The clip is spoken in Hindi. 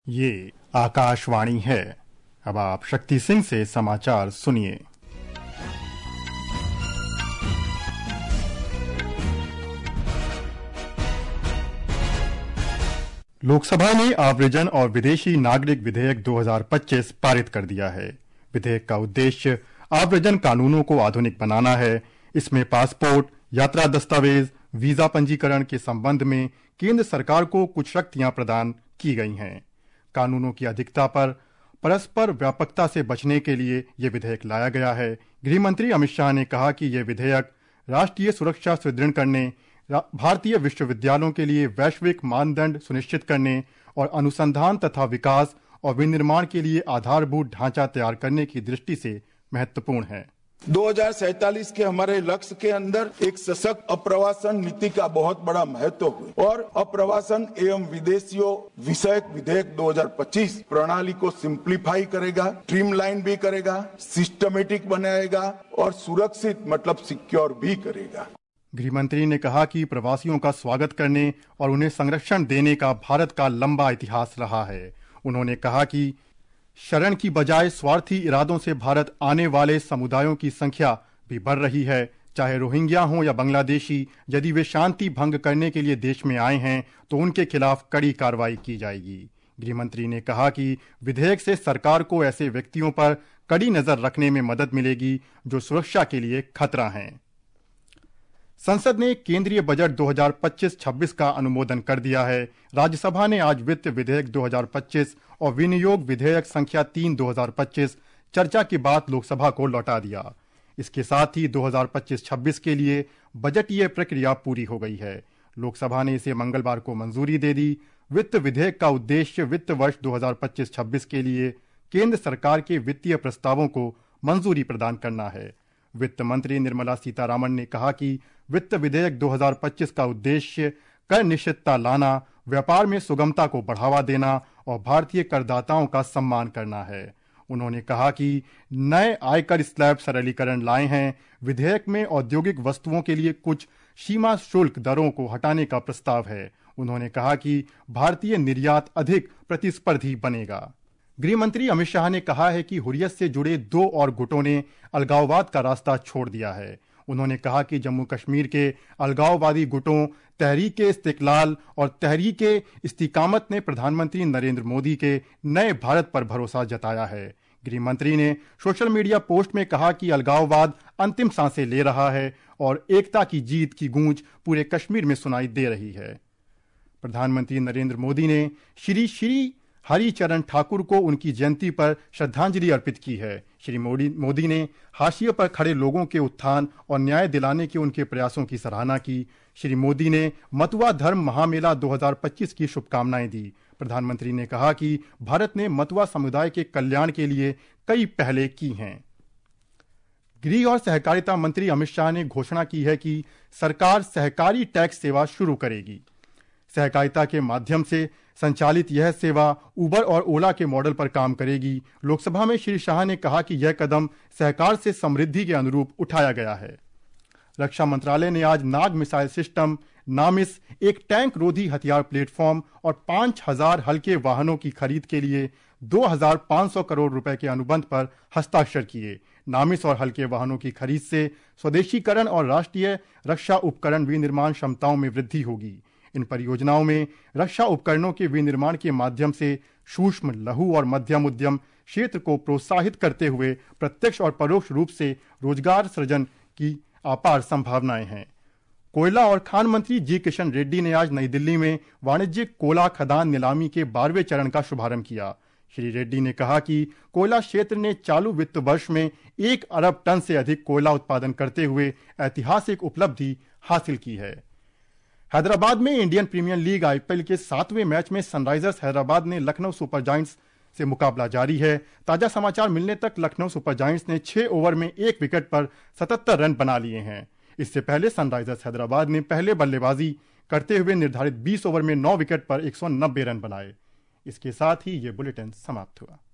ये आकाशवाणी है। अब आप शक्ति सिंह से समाचार सुनिए। लोकसभा ने आव्रजन और विदेशी नागरिक विधेयक 2025 पारित कर दिया है। विधेयक का उद्देश्य आव्रजन कानूनों को आधुनिक बनाना है। इसमें पासपोर्ट, यात्रा दस्तावेज, वीजा पंजीकरण के संबंध में केंद्र सरकार को कुछ शक्तियां प्रदान की गई हैं। कानूनों की अधिकता पर परस्पर व्यापकता से बचने के लिए यह विधेयक लाया गया है। गृह मंत्री अमित शाह ने कहा कि यह विधेयक राष्ट्रीय सुरक्षा सुदृढ़ करने, भारतीय विश्वविद्यालयों के लिए वैश्विक मानदंड सुनिश्चित करने और अनुसंधान तथा विकास और विनिर्माण के लिए आधारभूत ढांचा तैयार करने की दृष्टि से महत्वपूर्ण है। 2047 के हमारे लक्ष्य के अंदर एक सशक्त अप्रवासन नीति का बहुत बड़ा महत्व है और अप्रवासन एवं विदेशियों विषयक विधेयक 2025 प्रणाली को सिंप्लीफाई करेगा, स्ट्रीमलाइन भी करेगा, सिस्टमेटिक बनाएगा और सुरक्षित मतलब सिक्योर भी करेगा। गृह मंत्री ने कहा कि प्रवासियों का स्वागत करने और उन्हें संरक्षण देने का भारत का लंबा इतिहास रहा है। उन्होंने कहा कि शरण की बजाय स्वार्थी इरादों से भारत आने वाले समुदायों की संख्या भी बढ़ रही है। चाहे रोहिंग्या हों या बांग्लादेशी, यदि वे शांति भंग करने के लिए देश में आए हैं तो उनके खिलाफ कड़ी कार्रवाई की जाएगी। गृह मंत्री ने कहा कि विधेयक से सरकार को ऐसे व्यक्तियों पर कड़ी नजर रखने में मदद मिलेगी जो सुरक्षा के लिए खतरा हैं। संसद ने केंद्रीय बजट 2025-26 का अनुमोदन कर दिया है। राज्यसभा ने आज वित्त विधेयक 2025 और विनियोग विधेयक संख्या 3/2025 चर्चा के बाद लोकसभा को लौटा दिया। इसके साथ ही 2025-26 के लिए बजटीय प्रक्रिया पूरी हो गई है। लोकसभा ने इसे मंगलवार को मंजूरी दे दी। वित्त विधेयक का उद्देश्य वित्त वर्ष 2025-26 के लिए केंद्र सरकार के वित्तीय प्रस्तावों को मंजूरी प्रदान करना है। वित्त मंत्री निर्मला सीतारामन ने कहा कि वित्त विधेयक 2025 का उद्देश्य कर निश्चितता लाना, व्यापार में सुगमता को बढ़ावा देना और भारतीय करदाताओं का सम्मान करना है। उन्होंने कहा कि नए आयकर स्लैब सरलीकरण लाए हैं। विधेयक में औद्योगिक वस्तुओं के लिए कुछ सीमा शुल्क दरों को हटाने का प्रस्ताव है। उन्होंने कहा कि भारतीय निर्यात अधिक प्रतिस्पर्धी बनेगा। गृह मंत्री अमित शाह ने कहा है कि हुर्रियत से जुड़े दो और गुटों ने अलगाववाद का रास्ता छोड़ दिया है। उन्होंने कहा कि जम्मू कश्मीर के अलगाववादी गुटों तहरीक इस्तिकलाल और तहरीक इस्तिकामत ने प्रधानमंत्री नरेंद्र मोदी के नए भारत पर भरोसा जताया है। गृह मंत्री ने सोशल मीडिया पोस्ट में कहा कि अलगाववाद अंतिम सांसें ले रहा है और एकता की जीत की गूंज पूरे कश्मीर में सुनाई दे रही है। प्रधानमंत्री नरेंद्र मोदी ने श्री हरिचरण ठाकुर को उनकी जयंती पर श्रद्धांजलि अर्पित की है। श्री मोदी ने हाशिए पर खड़े लोगों के उत्थान और न्याय दिलाने के उनके प्रयासों की सराहना की। श्री मोदी ने मतुआ धर्म महामेला 2025 की शुभकामनाएं दी। प्रधानमंत्री ने कहा कि भारत ने मतुआ समुदाय के कल्याण के लिए कई पहलें की हैं। गृह और सहकारिता मंत्री अमित शाह ने घोषणा की है कि सरकार सहकारी टैक्स सेवा शुरू करेगी। सहकारिता के माध्यम से संचालित यह सेवा उबर और ओला के मॉडल पर काम करेगी। लोकसभा में श्री शाह ने कहा कि यह कदम सहकार से समृद्धि के अनुरूप उठाया गया है। रक्षा मंत्रालय ने आज नाग मिसाइल सिस्टम, नामिस, एक टैंक रोधी हथियार प्लेटफॉर्म और 5000 हल्के वाहनों की खरीद के लिए 2500 करोड़ रुपए के अनुबंध पर हस्ताक्षर किए। नामिस और हल्के वाहनों की खरीद से स्वदेशीकरण और राष्ट्रीय रक्षा उपकरण विनिर्माण क्षमताओं में वृद्धि होगी। इन परियोजनाओं में रक्षा उपकरणों के विनिर्माण के माध्यम से सूक्ष्म, लघु और मध्यम उद्यम क्षेत्र को प्रोत्साहित करते हुए प्रत्यक्ष और परोक्ष रूप से रोजगार सृजन की अपार संभावनाएं हैं। कोयला और खान मंत्री जी किशन रेड्डी ने आज नई दिल्ली में वाणिज्यिक कोयला खदान नीलामी के 12वें चरण का शुभारंभ किया। श्री रेड्डी ने कहा कि कोयला क्षेत्र ने चालू वित्त वर्ष में 1 अरब टन से अधिक कोयला उत्पादन करते हुए ऐतिहासिक उपलब्धि हासिल की है। हैदराबाद में इंडियन प्रीमियर लीग आईपीएल के 7वें मैच में सनराइजर्स हैदराबाद ने लखनऊ सुपर जायंट्स से मुकाबला जारी है। ताजा समाचार मिलने तक लखनऊ सुपर जायंट्स ने 6 ओवर में 1 विकेट पर 77 रन बना लिए हैं। इससे पहले सनराइजर्स हैदराबाद ने पहले बल्लेबाजी करते हुए निर्धारित 20 ओवर में 9 विकेट पर 190 रन बनाए। इसके साथ ही ये बुलेटिन समाप्त हुआ।